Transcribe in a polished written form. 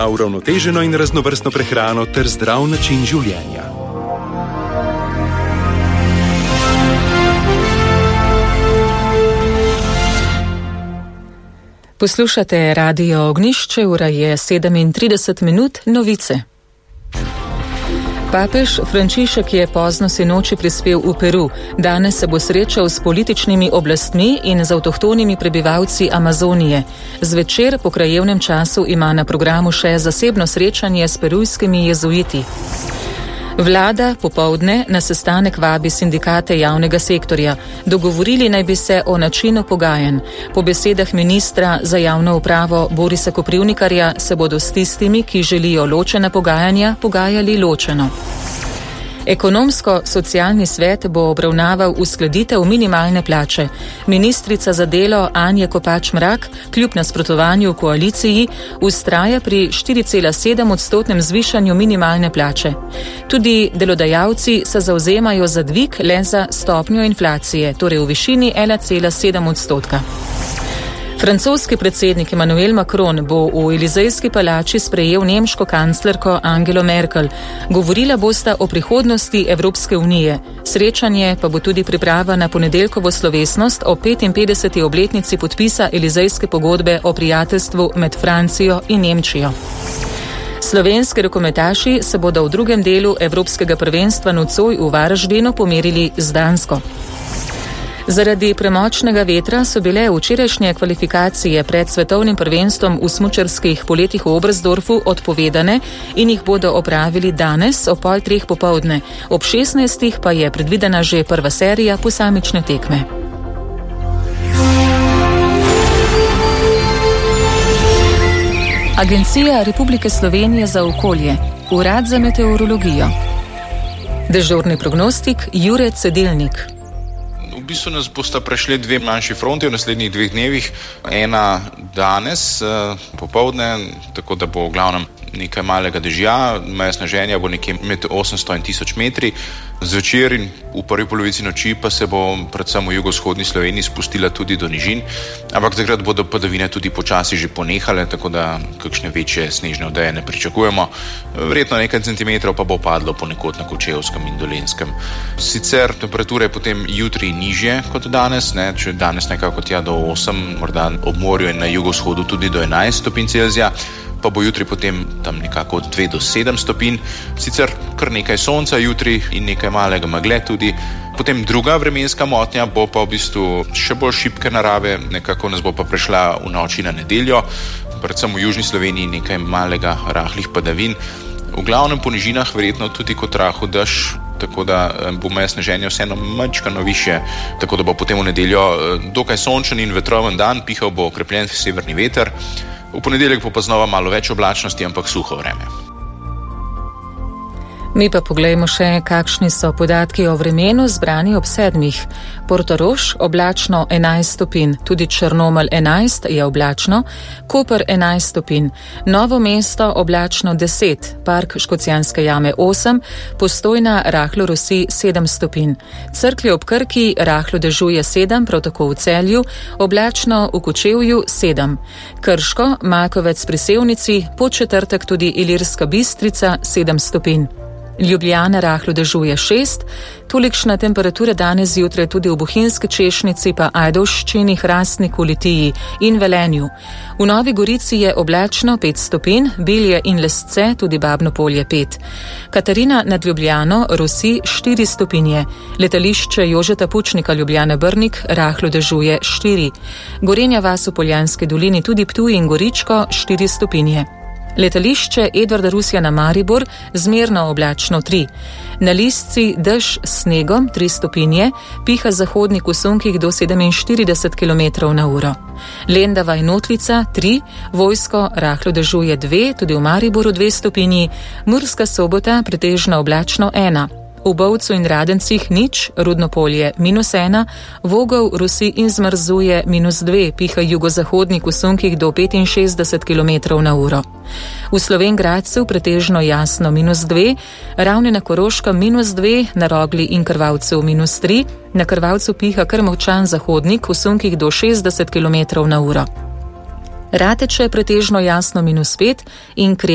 Uravnoteženo in raznovrstno prehrano ter zdrav način življenja. Poslušate Radio Ognjišče, ura je 37 minut, novice. Papež Frančišek je pozno sinoči prispel v Peru. Danes se bo srečal s političnimi oblastmi in z avtohtonimi prebivalci Amazonije. Zvečer po krajevnem času ima na programu še zasebno srečanje s perujskimi jezuiti. Vlada popoldne na sestanek vabi sindikate javnega sektorja. Dogovorili naj bi se o načinu pogajanj. Po besedah ministra za javno upravo Borisa Koprivnikarja se bodo s tistimi, ki želijo ločena pogajanja, pogajali ločeno. Ekonomsko-socialni svet bo obravnaval uskladitev minimalne plače. Ministrica za delo Anja Kopač Mrak kljub nasprotovanju v koaliciji vztraja pri 4,7% zvišanju minimalne plače. Tudi delodajalci se zavzemajo za dvig le za stopnjo inflacije, torej v višini 1,7%. Francoski predsednik Emmanuel Macron bo v Elizejski palači sprejel nemško kanclerko Angelo Merkel. Govorila bosta o prihodnosti Evropske unije. Srečanje pa bo tudi priprava na ponedeljkovo slovesnost o 55. obletnici podpisa Elizejske pogodbe o prijateljstvu med Francijo in Nemčijo. Slovenski rokometaši se bodo v drugem delu Evropskega prvenstva nocoj v Varaždinu pomerili z Dansko. Zaradi premočnega vetra so bile včerajšnje kvalifikacije pred svetovnim prvenstvom v smučarskih poletih v Oberstdorfu odpovedane in jih bodo opravili danes ob 2:30 popoldne. Ob 16. pa je predvidena že prva serija posamične tekme. Agencija Republike Slovenije za okolje, Urad za meteorologijo. Dežurni prognostik Jure Cedelnik. V bistvu nas bosta prešli dve manjši fronti v naslednjih 2 dnevih. Ena danes popoldne, tako da bo v glavnem nekaj malega dežja, meja sneženja bo nekje med 800 in 1000 metri. Zvečer in v prvi polovici noči pa se bo predvsem v jugovzhodni Sloveniji spustila tudi do nižin, ampak takrat bodo padavine tudi počasi že ponehale, tako da kakšne večje snežne odeje ne pričakujemo. Verjetno nekaj centimetrov pa bo padlo ponekod na Kočevskem in Dolenjskem. Sicer temperature potem jutri nižje kot danes, če danes nekako tja do 8, morda ob morju in na jugovzhodu tudi do 11 stopinj Celzija, pa bo jutri potem tam nekako od 2 do 7 stopinj. Sicer kar nekaj sonca jutri in nekaj malega megle tudi. Potem druga vremenska motnja bo pa v bistvu še bolj šibke narave, nekako nas bo pa prešla v noči na nedeljo, predvsem v južni Sloveniji nekaj malega rahlih padavin. V glavnem po nižinah verjetno tudi kot rahel dež, tako da bo meja sneženja vseeno majčkano višje, tako da bo potem v nedeljo dokaj sončen in vetroven dan, pihal bo okrepljen severni veter. V ponedeljek pa znova malo več oblačnosti, ampak suho vreme. Mi pa poglejmo še, kakšni so podatki o vremenu zbrani ob 7. Portorož oblačno 11 stopinj, tudi Črnomelj 11 je oblačno, Koper 11 stopinj, Novo mesto oblačno 10, Park Škocjanske jame 8, Postojna rahlo rosi 7 stopinj, Cerklje ob Krki rahlo dežuje 7, prav tako v Celju, oblačno v Kočevju 7, Krško, Makovec pri Sevnici, Podčetrtek tudi Ilirska Bistrica 7 stopinj. Ljubljana rahlo dežuje 6, tolikšna temperatura danes zjutraj tudi v Bohinjski Češnici, pa Ajdovščini, Hrastniku, Litiji in Velenju. V Novi Gorici je oblačno 5 stopinj, Bilje in Lesce, tudi Babno Polje 5. Katarina nad Ljubljano rosi 4 stopinje. Letališče Jožeta Pučnika Ljubljana Brnik rahlo dežuje 4. Gorenja vas v Poljanski dolini, tudi Ptuj in Goričko 4 stopinje. Letališče Edvarda Rusjana Maribor zmerno oblačno 3. Na Listci dež s snegom 3 stopinje, piha zahodnik v sunkih do 47 km/h. Lendava in Otlica 3, Vojsko rahlo dežuje 2, tudi v Mariboru 2 stopinji, Murska Sobota pretežno oblačno 1. V Bovcu in Radencih nič, Rudno Polje -1, Vogel rosi in zmrzuje -2, piha jugozahodnik v sunkih do 65 km/h. V Slovenj Gradcu pretežno jasno -2, Ravne na Koroškem -2, na Rogli in Krvavcu -3, na Krvavcu piha kar močan zahodnik v sunkih do 60 km/h. Rateče pretežno jasno -5 in